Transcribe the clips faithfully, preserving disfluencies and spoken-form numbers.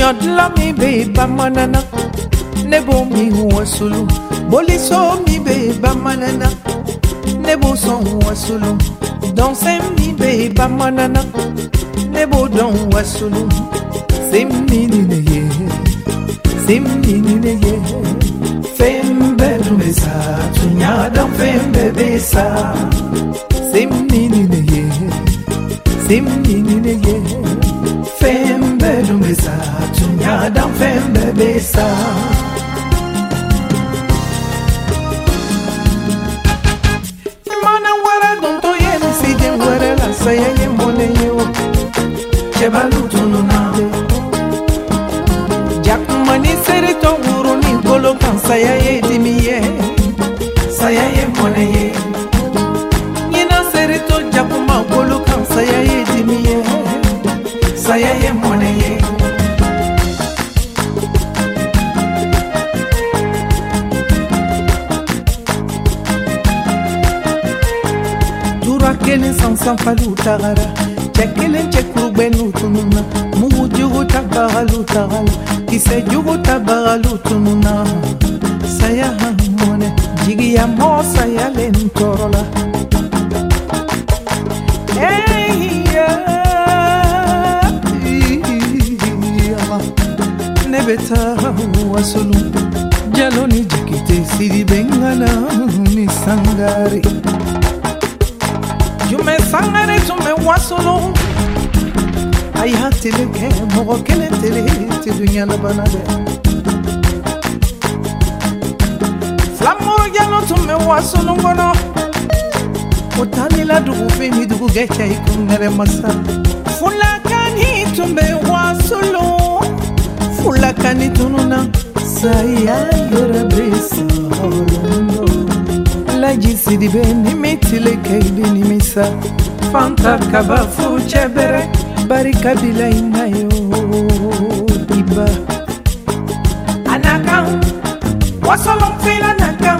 Nyodla mi be bamanana, nebo mi wasulu. Boliso mi be bamanana, nebo son wasulu. Danse mi be bamanana, nebo don wasulu. Simmi nine ye, simmi nine ye. Fembe dumesa, tunyada fembe besa. Simmi nine ye, simmi nine ye. Fembe dumesa, tunyada fembe besa. Mana wara donto ye si de wara la saya ye mone yo. Chebalu tununade. Jak mani sere to wuru ni golo kan saya ye dimiye. Saya ye mone ye. Yina sere to jakuma golo kan saya ye dimiye. Saya ye mone ye. Dura kelen sansan falu tagara. Chekelen chekrubenu tununa. Mugu jugu tabalu tagala. Kise jugu tabalu tununa. Saya mone. Jigi ya mo saya lentorola. Hey yeah. Nebeta wasulu jaloni jikite siri bengana ni sangare jume sangare jume wasulu ay hatile ke mo kele tele te dunya la banade flamoro jalo jume wasulu ngono utani la dugu fini dugu gecha ikunere masa fulakani tumbe wasulu Fula kanitununa saya yora brisa holondo la jisi di beni mitile keidi ni misa fanta kabafu chebere barika bila inayo iba anaka wasolom fila naka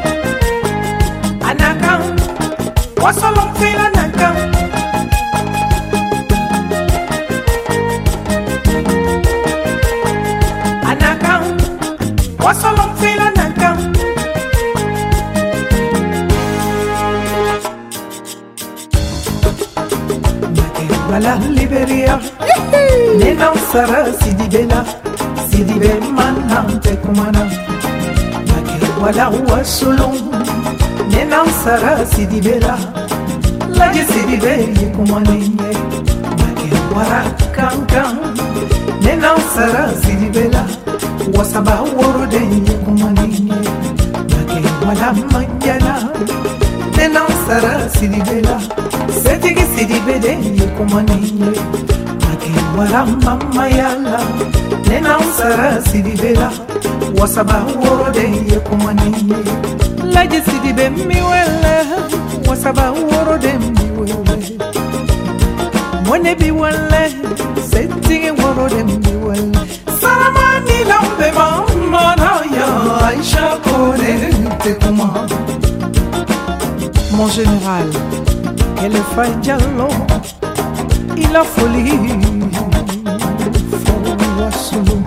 anaka wasolom fila naka Wasalom fila naka Nake wala Liberia Nena sara sidi bela Sidi be manante kumana Nake wala wasalom Nena sara sidi bela Laje sidi be kumani Nake wala kankan Nena sara sidi bela Wasaba woro de kumani Nake wala manjana Nena sara sidibela Setigi sidibede kumani Nake wala mama yala Nena sara sidibela Wasaba woro de kumani Laje sidibe miwele Wasaba woro de miwele Mwene biwele Setigi woro de miwele Saramani lambe mamana ya Aisha kone te kuma Mon général, quel est Fadjalo Il a folie Faut wasulu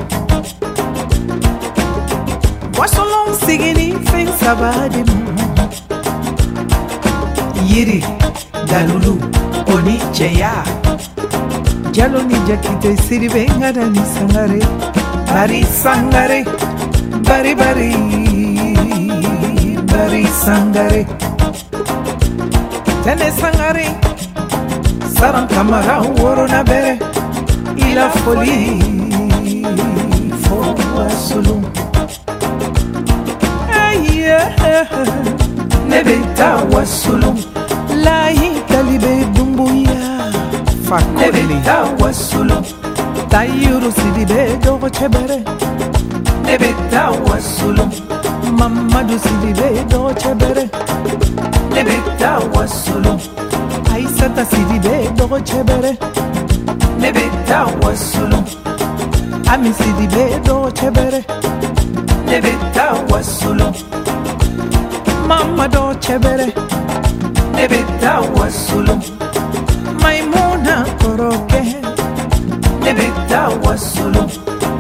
Wasulon sigini fin sabadi Yiri, dalulu, oni cheya Jalo ni jakite siri benga da ni sangare Bari sangare Bari bari Bari sangare Tene sangare Saran kamara woro na bere Ila foli Fo wasulu Nebeta wasulu La italibe dumbuya Nebeta wasulu Tayuru sidibe dogo chebere Nebeta wasulu Mamadu sidibe dogo chebere Nebeta wasulu Aisata sidibe dogo chebere Nebeta wasulu Ami sidibe dogo chebere Nebeta wasulu Mama do chebere Nebeta wasulu Maimuna koroke Nebeta wasulu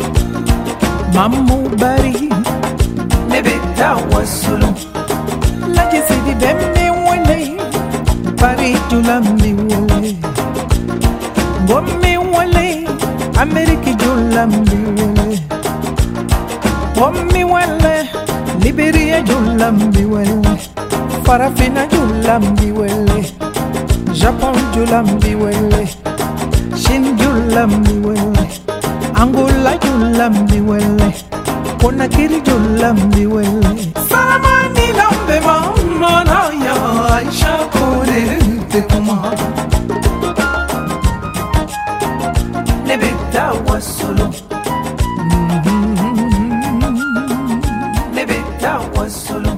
mamu bari nebeta wasulu laje sidi bembe wale bari julambi wale bommi wale ameriki julambi wale bommi wale liberia julambi wale farafina julambi wale Japon julambi wale Shin julambi wale Angola julambi wale Conakry julambi wale Salamani lambe mama na ya Aisha kore te kuma Nebeta wasulu Nebeta wasulu